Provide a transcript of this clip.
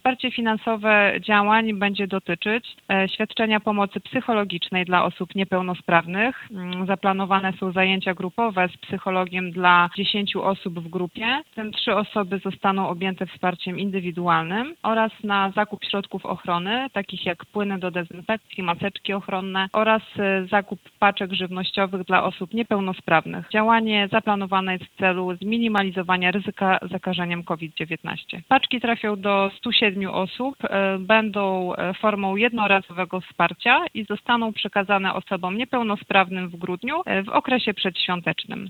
Wsparcie finansowe działań będzie dotyczyć świadczenia pomocy psychologicznej dla osób niepełnosprawnych. Zaplanowane są zajęcia grupowe z psychologiem dla 10 osób w grupie, w tym 3 osoby zostaną objęte wsparciem indywidualnym oraz na zakup środków ochrony, takich jak płyny do dezynfekcji, maseczki ochronne oraz zakup paczek żywnościowych dla osób niepełnosprawnych. Działanie zaplanowane jest w celu zminimalizowania ryzyka zakażeniem COVID-19. Paczki trafią do 107 osób, będą formą jednorazowego wsparcia i zostaną przekazane osobom niepełnosprawnym w grudniu w okresie przedświątecznym.